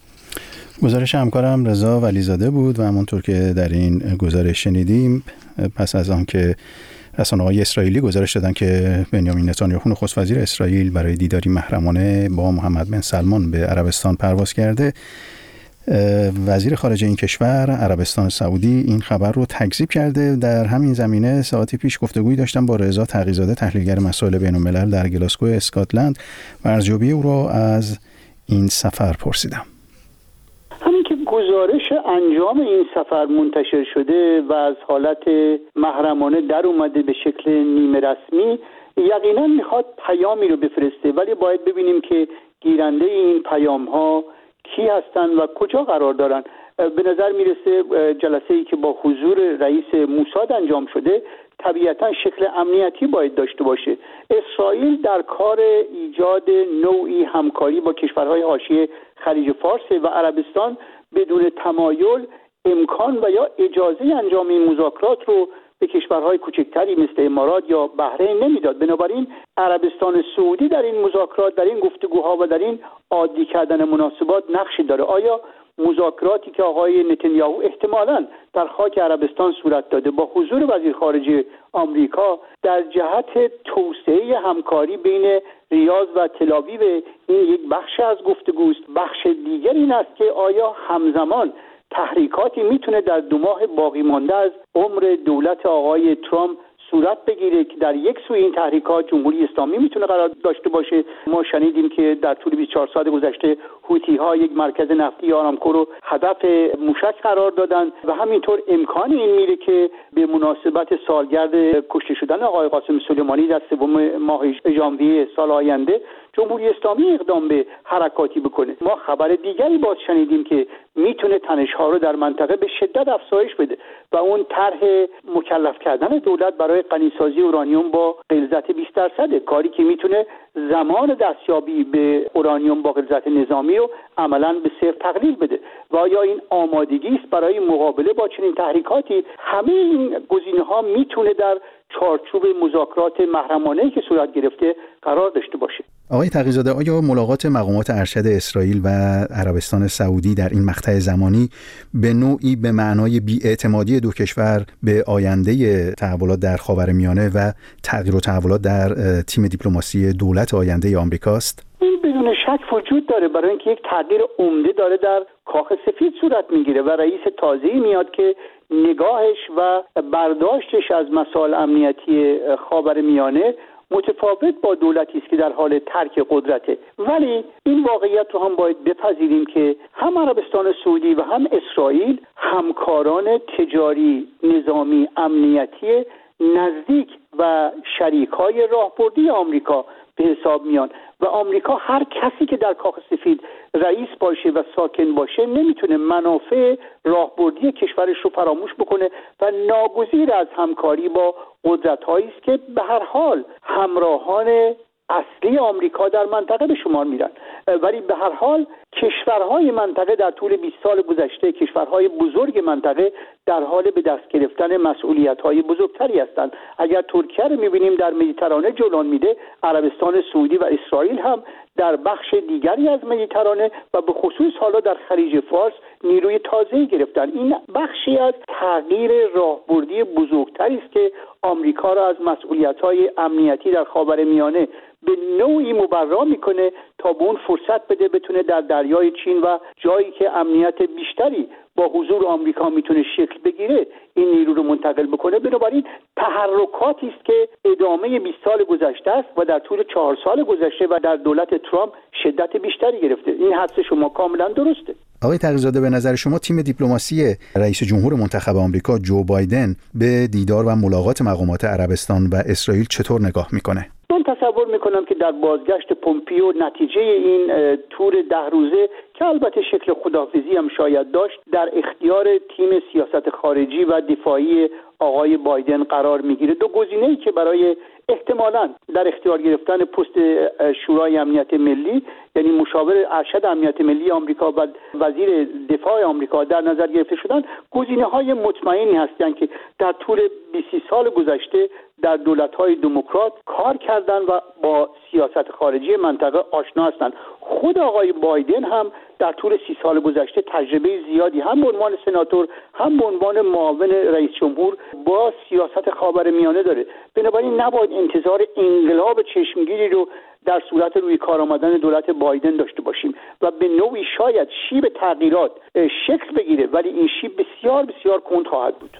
گزارش همکارم رضا ولیزاده بود و همونطور که در این گزارش شنیدیم، پس از آن که رسانه‌های اسرائیلی گزارش دادن که بنیامین نتانیاهو نخست وزیر اسرائیل برای دیداری محرمانه با محمد بن سلمان به عربستان پرواز کرده، وزیر خارجه این کشور عربستان سعودی این خبر رو تکذیب کرده. در همین زمینه ساعتی پیش گفتگویی داشتم با رضا تقی‌زاده، تحلیلگر مسائل بین‌الملل در گلاسگو اسکاتلند، و ارزیابی او را از این سفر پرسیدم. همین که گزارش انجام این سفر منتشر شده و از حالت محرمانه در اومده به شکل نیمه رسمی، یقینا میخواد پیامی رو بفرسته، ولی باید ببینیم که گیرنده این پیام ها کی هستن و کجا قرار دارن. به نظر میرسه جلسه‌ای که با حضور رئیس موساد انجام شده طبیعتا شکل امنیتی باید داشته باشه. اسرائیل در کار ایجاد نوعی همکاری با کشورهای حاشیه خلیج فارس و عربستان بدون تمایل امکان و یا اجازه انجام این مذاکرات رو به کشورهای کوچکتری مثل امارات یا بحرین نمیداد. بنابراین عربستان سعودی در این مذاکرات، در این گفتگوها و در این عادی کردن مناسبات نقشی داره. آیا مذاکراتی که آقای نتانیاهو احتمالاً در خاک عربستان صورت داده با حضور وزیر خارجه آمریکا در جهت توسعه همکاری بین ریاض و تل‌آویو، این یک بخش از گفتگوست. بخش دیگر این است که آیا همزمان تحریکاتی میتونه در دو ماه باقی مانده از عمر دولت آقای ترامپ صورت بگیره که در یک سوی این تحریکات جمهوری اسلامی میتونه قرار داشته باشه. ما شنیدیم که در طول بیست و چهار ساعت گذشته حوثی ها یک مرکز نفتی آرامکو رو هدف موشک قرار دادن و همینطور امکان این میره که به مناسبت سالگرد کشته شدن آقای قاسم سلیمانی در سوم ماه ژانویه سال آینده جمهوری اسلامی اقدام به حرکاتی بکنه. ما خبر دیگری باز شنیدیم که میتونه تنش‌ها رو در منطقه به شدت افزایش بده و اون طرح مکلف کردن دولت برای غنیسازی اورانیوم با غلظت بیست درصد، کاری که میتونه زمان دستیابی به اورانیوم با غلظت نظامی رو عملاً به صفر تقلیل بده. و آیا این آمادگی است برای مقابله با چنین تحریکاتی؟ همه این گزینه‌ها میتونه در چارچوب مذاکرات محرمانه‌ای که صورت گرفته قرار داشته باشه. آقای تقی‌زاده، آیا ملاقات مقامات ارشد اسرائیل و عربستان سعودی در این مقطع زمانی به نوعی به معنای بی‌اعتمادی دو کشور به آینده تحولات در خاورمیانه و تغییر و تحولات در تیم دیپلماسی دولت آینده آمریکاست؟ این بدون شک وجود داره، برای اینکه یک تغییر عمده داره در کاخ سفید صورت میگیره و رئیس تازه‌ای میاد که نگاهش و برداشتش از مسائل امنیتی خاورمیانه متفاوت با دولتی است که در حال ترک قدرته. ولی این واقعیت رو هم باید بپذیریم که هم عربستان سعودی و هم اسرائیل همکاران تجاری، نظامی، امنیتی نزدیک و شریکای راهبردی آمریکا به حساب میان و آمریکا هر کسی که در کاخ سفید رئیس باشه و ساکن باشه نمیتونه منافع راهبردی کشورش رو فراموش بکنه و ناگزیر از همکاری با قدرت‌هایی است که به هر حال همراهان اصلی آمریکا در منطقه به شمار میرن. ولی به هر حال کشورهای منطقه در طول بیست سال گذشته، کشورهای بزرگ منطقه در حال به دست گرفتن مسئولیت‌های بزرگتری هستند. اگر ترکیه رو می‌بینیم در مدیترانه جولان میده، عربستان سعودی و اسرائیل هم در بخش دیگری از مدیترانه و به خصوص حالا در خلیج فارس نیروی تازه‌ای گرفتن. این بخشی از تغییر راهبردی بزرگتری است که آمریکا را از مسئولیت‌های امنیتی در خاورمیانه به نوعی مبرا میکنه تا به اون فرصت بده بتونه در دریای چین و جایی که امنیت بیشتری با حضور آمریکا میتونه شکل بگیره این نیرو رو منتقل بکنه. بنابراین تحرکاتی است که ادامه بیست سال گذشته است و در طول چهار سال گذشته و در دولت ترامپ شدت بیشتری گرفته. این حدس شما کاملا درسته. آقای تقی‌زاده، به نظر شما تیم دیپلماسی رئیس جمهور منتخب آمریکا جو بایدن به دیدار و ملاقات مقامات عربستان و اسرائیل چطور نگاه میکنه؟ من تصور میکنم که در بازگشت پومپیو نتیجه این تور ده روزه که البته شکل خداحافظی هم شاید داشت در اختیار تیم سیاست خارجی و دفاعی آقای بایدن قرار میگیره. دو گزینه‌ای که برای احتمالاً در اختیار گرفتن پست شورای امنیت ملی، یعنی مشاور ارشد امنیت ملی آمریکا و وزیر دفاع آمریکا در نظر گرفته شدن، گزینه‌های مطمئنی هستند که در طول بیست سال گذشته در دولت‌های دموکرات کار کردند و با سیاست خارجی منطقه آشنا هستند. خود آقای بایدن هم در طول سی سال گذشته تجربه زیادی هم به عنوان سناتور هم به عنوان معاون رئیس جمهور با سیاست خاورمیانه داره. بنابراین نباید انتظار انقلاب چشمگیری رو در صورت روی کار آمدن دولت بایدن داشته باشیم و به نوعی شاید شیب تغییرات شکل بگیره، ولی این شیب بسیار بسیار کند خواهد بود.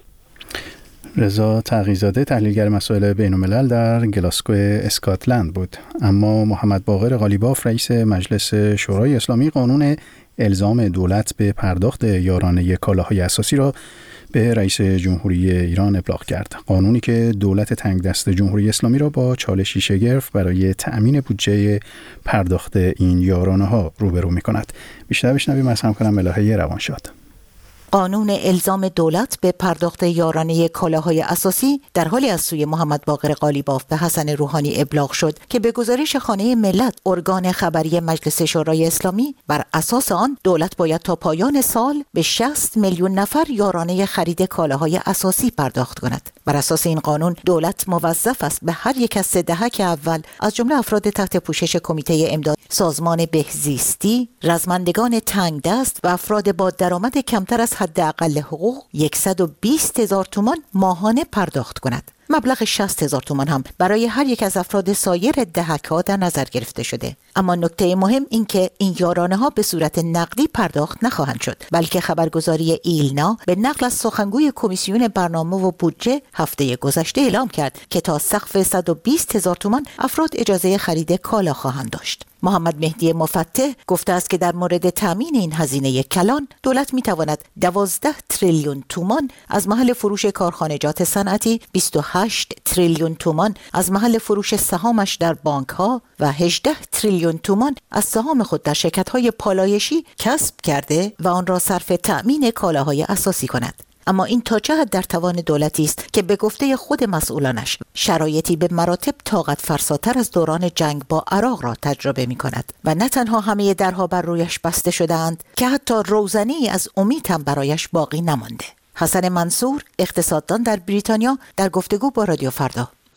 رضا تقی‌زاده، تحلیلگر مسائل بین‌الملل در گلاسگو اسکاتلند بود. اما محمد باقر قالیباف، رئیس مجلس شورای اسلامی، قانون الزام دولت به پرداخت یارانه کالاهای اساسی را به رئیس جمهوری ایران ابلاغ کرد. قانونی که دولت تنگ دست جمهوری اسلامی را با چالشی شگرف برای تأمین بودجه پرداخت این یارانه ها روبرو می کند. بیشتر بشنویم از همکارم ملاحه روانشاد. قانون الزام دولت به پرداخت یارانه کالاهای اساسی در حالی از سوی محمد باقر قالیباف به حسن روحانی ابلاغ شد که به گزارش خانه ملت، ارگان خبری مجلس شورای اسلامی، بر اساس آن دولت باید تا پایان سال به شصت میلیون نفر یارانه خرید کالاهای اساسی پرداخت کند. بر اساس این قانون دولت موظف است به هر یک از سه دهک اول از جمله افراد تحت پوشش کمیته امداد، سازمان بهزیستی، رزمندگان تنگ دست و افراد با درآمد کمتر از حداقل حقوق صد و بیست هزار تومان ماهانه پرداخت کند. مبلغ شصت هزار تومان هم برای هر یک از افراد سایر دهک‌ها در نظر گرفته شده. اما نکته مهم این که این یارانه ها به صورت نقدی پرداخت نخواهند شد، بلکه خبرگزاری ایلنا به نقل از سخنگوی کمیسیون برنامه و بودجه هفته گذشته اعلام کرد که تا سقف صد و بیست هزار تومان افراد اجازه خرید کالا خواهند داشت. محمد مهدی مفتح گفته است که در مورد تامین این هزینه کلان دولت میتواند دوازده تریلیون تومان از محل فروش کارخانجات صنعتی، بیست و هشت تریلیون تومان از محل فروش سهامش در بانک ها و هجده تریلیون تومان از سهام خود در شرکت های پالایشی کسب کرده و آن را صرف تأمین کالاهای اساسی کند. اما این تا چه حد در توان دولتی است که به گفته خود مسئولانش شرایطی به مراتب طاقت فرساتر از دوران جنگ با عراق را تجربه می کند و نه تنها همه درها بر رویش بسته شده‌اند که حتی روزنی از امید هم برایش باقی نمانده. حسن منصور، اقتصاددان در بریتانیا، در گفتگو با رادیو فردا: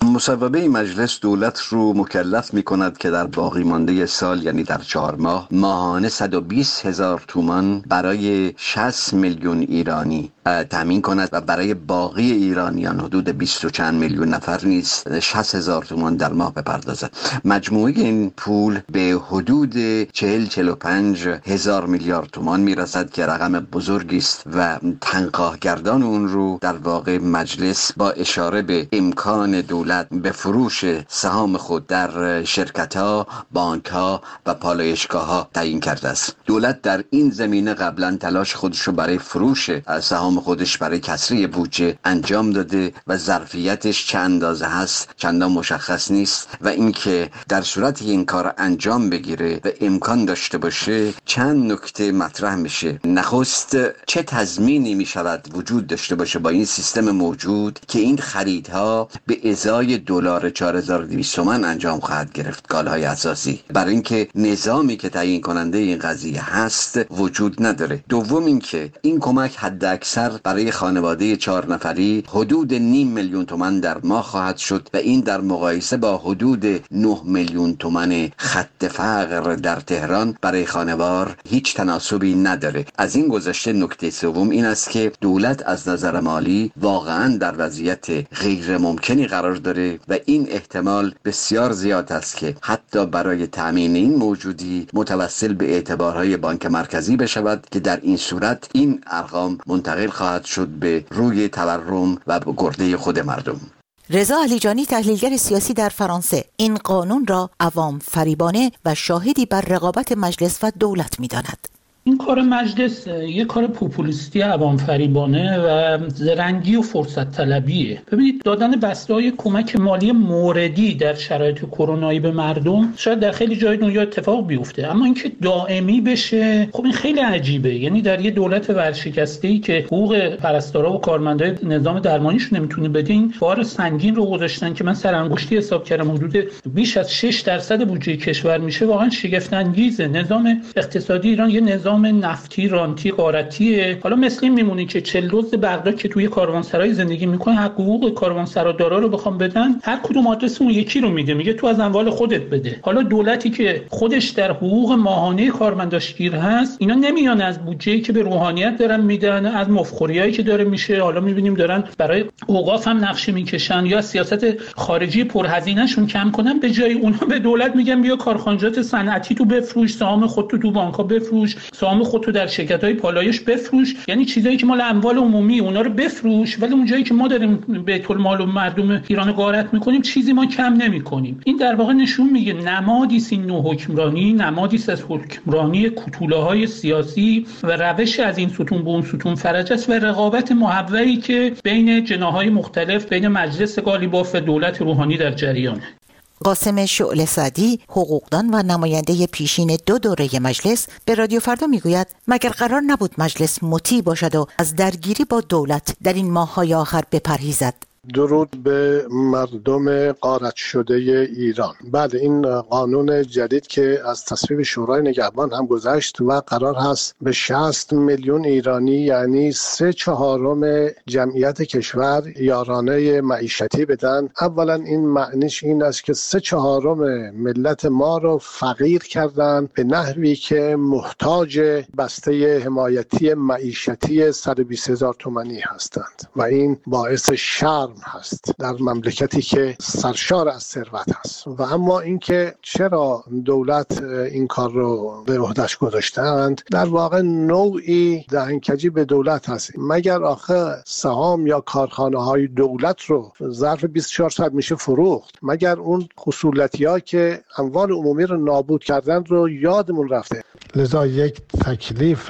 مصوبه مجلس دولت رو مکلف می کند که در باقی مانده سال، یعنی در چهار ماه، ماهانه صد و بیست هزار تومان برای شصت میلیون ایرانی تامین کند و برای باقی ایرانیان حدود بیست و چند میلیون نفر نیز شصت هزار تومان در ماه بپردازد. مجموعه این پول به حدود چهل چهل و پنج هزار میلیارد تومان میرسد که رقم بزرگی است و تنقاهگردان اون رو در واقع مجلس با اشاره به امکان دولت به فروش سهام خود در شرکت‌ها، بانک‌ها و پالایشگاه‌ها تعیین کرده است. دولت در این زمینه قبلا تلاش خودش رو برای فروش سهام خودش برای کسری بودجه انجام داده و ظرفیتش چه اندازه هست چندان مشخص نیست و اینکه در صورتی این کار انجام بگیره و امکان داشته باشه چند نکته مطرح میشه. نخست، چه تضمینی میشود وجود داشته باشه با این سیستم موجود که این خریدها به ازای دلار چهار هزار و دویست تومان انجام خواهد گرفت، کالاهای اساسی، برای اینکه نظامی که تعیین کننده این قضیه هست وجود نداره. دوم اینکه این کمک حد اکثر برای خانواده چهار نفری حدود نیم میلیون تومان در ماه خواهد شد و این در مقایسه با حدود نه میلیون تومان خط فقر در تهران برای خانوار هیچ تناسبی نداره. از این گذشته نکته سوم این است که دولت از نظر مالی واقعا در وضعیت غیر ممکنی قرار داره و این احتمال بسیار زیاد است که حتی برای تامین این موجودی متوسل به اعتبارهای بانک مرکزی بشود که در این صورت این ارقام منتقل خواهد شد به روی تورم و به گرده خود مردم. رضا علیجانی، تحلیلگر سیاسی در فرانسه، این قانون را عوام فریبانه و شاهدی بر رقابت مجلس و دولت می‌داند. این کار مجلس یک کار پوپولیستی عوام فریبانه و زرنگی و فرصت طلبیه. ببینید، دادن بسته‌های کمک مالی موردی در شرایط کرونایی به مردم شاید در خیلی جای دنیا اتفاق بیفته، اما اینکه دائمی بشه خب این خیلی عجیبه. یعنی در یه دولت ورشکسته‌ای که حقوق پرستارا و کارمندای نظام درمانیش نمیتونه بده، این بار سنگین رو گذاشتن که من سرانگشتی حساب کردم حدود بیش از شش درصد بودجه کشور میشه. واقعا شگفت انگیزه. نظام اقتصادی ایران یه نظام نفتی، رانتی، غارتیه. حالا مثل این میمونه که چهل دزد بغداد که توی کاروانسرای زندگی میکنه حقوق کاروانسرادارا رو بخوام بدن، هر کدوم آدرس اون یکی رو میده، میگه تو از اموال خودت بده. حالا دولتی که خودش در حقوق ماهانه کارمنداش گیر هست، اینا نمیان از بودجه‌ای که به روحانیت دارن میدن، از مفخوریایی که داره میشه، حالا میبینیم دارن برای اوقاف هم نقشه میکشن یا سیاست خارجی پرهزینه‌شون کم کنن، به جای اونها به دولت میگن بیا کارخانجات صنعتی تو بفروش، سهام خودت تو تو بانک‌ها بفروش، سهام خودتو در شرکت‌های پالایش بفروش. یعنی چیزایی که مال اموال عمومی اونا رو بفروش، ولی اون جایی که ما داریم بیت المال و مردم ایران غارت میکنیم چیزی ما کم نمیکنیم. این در واقع نشون میگه نمادی است این نوع حکمرانی، نمادی است از حکمرانی کوتوله‌های سیاسی و روش از این ستون به اون ستون فرج است و رقابت محوری که بین جناح‌های مختلف، بین مجلس قالیباف و دولت روحانی در جریانه. قاسم شعله سعدی، حقوقدان و نماینده پیشین دو دوره مجلس، به رادیو فردا میگوید مگر قرار نبود مجلس مطیع باشد و از درگیری با دولت در این ماه‌های آخر بپرهیزد؟ درود به مردم غارت شده ایران. بله، این قانون جدید که از تصویب شورای نگهبان هم گذشت و قرار هست به شصت میلیون ایرانی، یعنی سه چهارم جمعیت کشور، یارانه معیشتی بدن. اولا این معنیش این است که سه چهارم ملت ما رو فقیر کردن به نحوی که محتاج بسته حمایتی معیشتی صد و بیست هزار تومانی هستند و این باعث شرم هست در مملکتی که سرشار از ثروت هست. و اما اینکه چرا دولت این کار رو به عهده‌اش گذاشتند، در واقع نوعی دهنکجی به دولت هست. مگر آخه سهام یا کارخانه های دولت رو ظرف بیست و چهار ساعت میشه فروخت؟ مگر اون خصولتی‌ها که اموال عمومی رو نابود کردن رو یادمون رفته؟ لذا یک تکلیف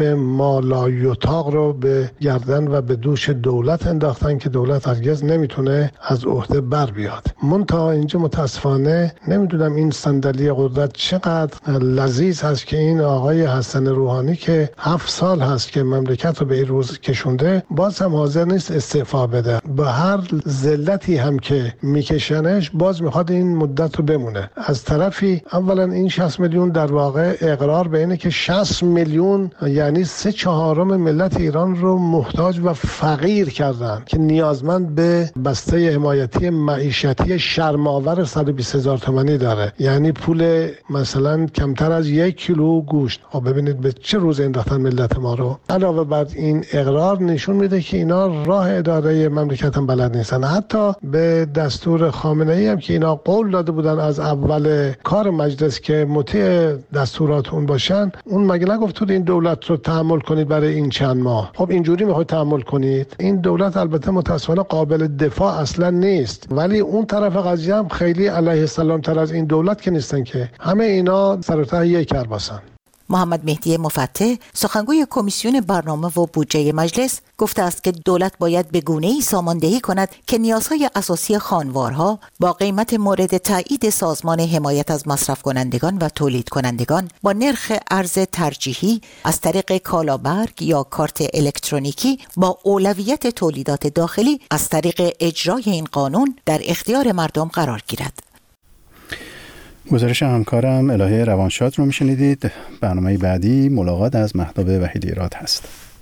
مالایطاق رو به گردن و به دوش دولت انداختن که دولت هرگز نمیتونه از عهده بر بیاد. منتها اینجا متاسفانه نمیدونم این صندلی قدرت چقدر لذیذ هست که این آقای حسن روحانی که هفت سال هست که مملکت رو به این روز کشونده، باز هم حاضر نیست استعفا بده. به هر ذلتی هم که میکشنش باز میخواد این مدت رو بمونه. از طرفی اولا این شصت میلیون در واقع اقرار به اینه که شصت میلیون یعنی سه چهارم ملت ایران رو محتاج و فقیر کردن که نیازمند به بسته حمایتی معیشتی شرم‌آور صد و بیست هزار تومانی داره، یعنی پول مثلا کمتر از یک کیلو گوشت. خب ببینید به چه روز انداختن ملت ما رو. علاوه بر این اقرار نشون میده که اینا راه اداره مملکت هم بلد نیستن. حتی به دستور خامنه‌ای هم که اینا قول داده بودن از اول کار مجلس که مطیع دستورات اون باشن، اون مگه نگفت این دولت رو تحمل کنید برای این چند ماه؟ خب اینجوری میخواید تحمل کنید؟ این دولت البته متاسفانه قابل دفاع اصلا نیست، ولی اون طرف قضیه هم خیلی علیه السلام تر از این دولت که نیستن که همه اینا سر و ته یک کرباسن. محمد مهدی مفتح، سخنگوی کمیسیون برنامه و بودجه مجلس، گفته است که دولت باید به گونه‌ای ساماندهی کند که نیازهای اساسی خانوارها با قیمت مورد تایید سازمان حمایت از مصرف کنندگان و تولید کنندگان با نرخ ارز ترجیحی از طریق کالابرگ یا کارت الکترونیکی با اولویت تولیدات داخلی از طریق اجرای این قانون در اختیار مردم قرار گیرد. گزارش همکارم الهه روانشاد رو میشنیدید. برنامه بعدی ملاقات از مهتاب وحیدی راد هست.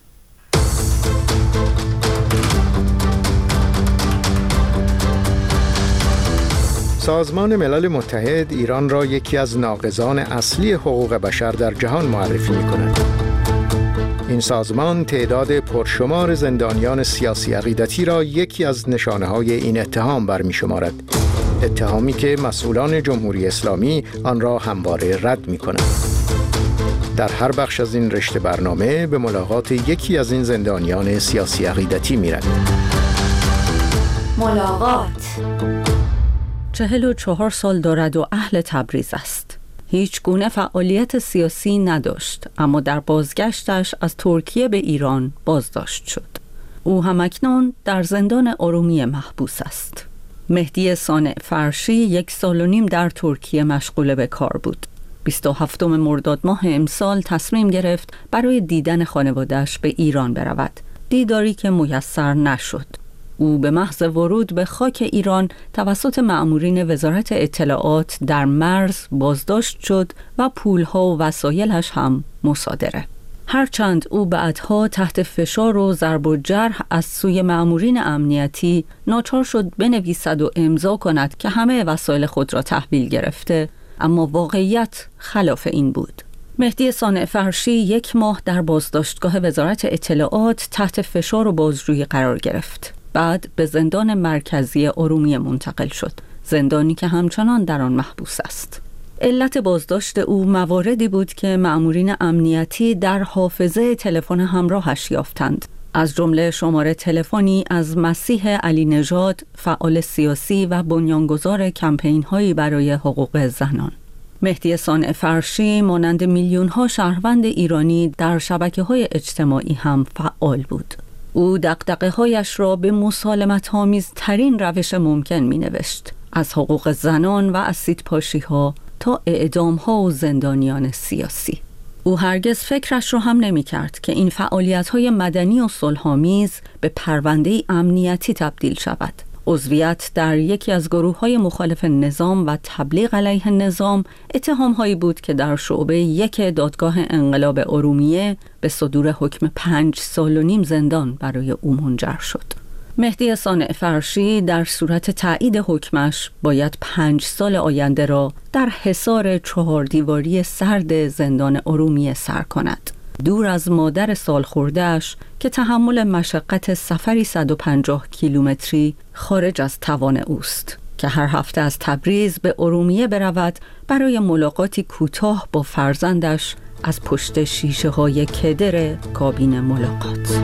سازمان ملل متحد ایران را یکی از ناقضان اصلی حقوق بشر در جهان معرفی می‌کند. این سازمان تعداد پرشمار زندانیان سیاسی عقیدتی را یکی از نشانه‌های این اتهام برمی‌شمارد. اتهامی که مسئولان جمهوری اسلامی آن را همواره رد می‌کنند. در هر بخش از این رشته برنامه به ملاقات یکی از این زندانیان سیاسی عقیدتی می‌رویم. ملاقات. چهل و چهار سال دارد و اهل تبریز است. هیچ گونه فعالیت سیاسی نداشت، اما در بازگشتش از ترکیه به ایران بازداشت شد. او همکنون در زندان ارومیه محبوس است. مهدی صانع فرشی یک سال و نیم در ترکیه مشغول به کار بود. بیست و هفتم مرداد ماه امسال تصمیم گرفت برای دیدن خانواده‌اش به ایران برود. دیداری که میسر نشد. او به محض ورود به خاک ایران توسط مأمورین وزارت اطلاعات در مرز بازداشت شد و پولها و وسایلش هم مصادره. هرچند او بعدها تحت فشار و ضرب و جرح از سوی مأمورین امنیتی ناچار شد بنویسد و امضا کند که همه وسایل خود را تحویل گرفته، اما واقعیت خلاف این بود. مهدی صانع فرشی یک ماه در بازداشتگاه وزارت اطلاعات تحت فشار و بازجویی قرار گرفت. بعد به زندان مرکزی ارومیه منتقل شد، زندانی که همچنان در آن محبوس است. علت بازداشت او مواردی بود که مأمورین امنیتی در حافظه تلفن همراهش یافتند، از جمله شماره تلفنی از مسیح علی نژاد، فعال سیاسی و بنیانگذار کمپین‌هایی برای حقوق زنان. مهدی صانع فرشی مانند میلیون‌ها شهروند ایرانی در شبکه‌های اجتماعی هم فعال بود. او دغدغه‌هایش را به مسالمت‌آمیز ترین روش ممکن می‌نوشت، از حقوق زنان و اسیدپاشی‌ها تا اعدام‌ها و زندانیان سیاسی. او هرگز فکرش را هم نمی‌کرد که این فعالیت‌های مدنی و صلح‌آمیز به پرونده‌ای امنیتی تبدیل شود. عضویت در یکی از گروه‌های مخالف نظام و تبلیغ علیه نظام اتهام‌هایی بود که در شعبه یک دادگاه انقلاب ارومیه به صدور حکم پنج سال و نیم زندان برای او منجر شد. مهدی صانع فرشی در صورت تایید حکمش باید پنج سال آینده را در حصار چهار دیواری سرد زندان ارومیه سر کند، دور از مادر سالخورده‌اش که تحمل مشقت سفری صد و پنجاه کیلومتری خارج از توان اوست، که هر هفته از تبریز به ارومیه برود برای ملاقاتی کوتاه با فرزندش از پشت شیشه های کدر کابین ملاقات.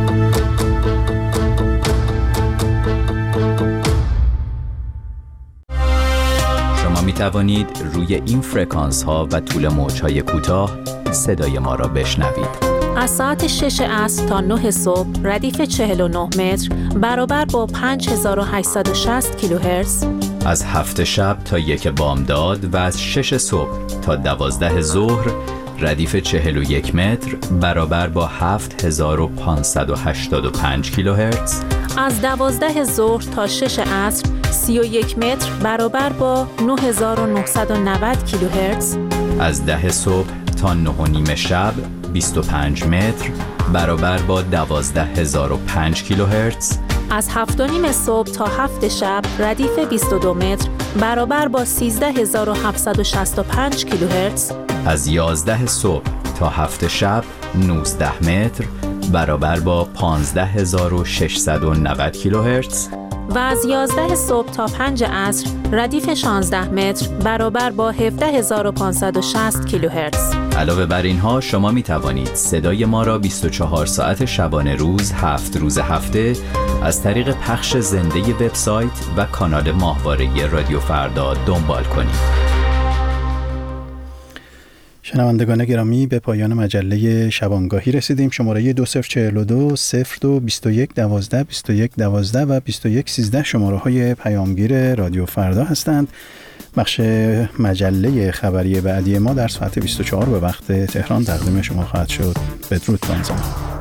شما می توانید روی این فرکانس ها و طول موج های کوتاه صدای ما را بشنوید. از ساعت شش عصر تا نه صبح ردیف چهل و نه متر برابر با پنج هزار و هشتصد و شصت کیلوهرتز. از هفت شب تا یک بامداد و از شش صبح تا دوازده ظهر ردیف چهل و یک متر برابر با هفت هزار و پانصد و هشتاد و پنج کیلوهرتز. از دوازده ظهر تا شش عصر سی و یک متر برابر با نه هزار و نهصد و نود کیلوهرتز. از ده صبح تا نه و نیم شب بیست و پنج متر برابر با دوازده هزار و پنج کیلوهرتز. از هفت و نیم صبح تا هفت شب ردیف بیست و دو متر برابر با سیزده هزار و هفتصد و شصت و پنج کیلوهرتز. از یازده صبح تا هفت شب نوزده متر برابر با پانزده هزار و ششصد و نود کیلوهرتز. و از یازده صبح تا پنج عصر ردیف شانزده متر برابر با هفده هزار و پانصد و شصت کیلوهرتز. علاوه بر اینها شما می توانید صدای ما را بیست و چهار ساعت شبانه روز هفت روز هفته از طریق پخش زنده وبسایت و کانال ماهواره رادیو فردا دنبال کنید. شنوندگان گرامی، به پایان مجله شبانگاهی رسیدیم. شماره دو صفر چهل و دو صفر دو بیست و یک دوازده بیست و یک دوازده و بیست و یک سیزده شماره های پیامگیر رادیو فردا هستند. بخش مجله خبری بعدی ما در ساعت بیست و چهار به وقت تهران تقدیم شما خواهد شد. بدرود بانزمان.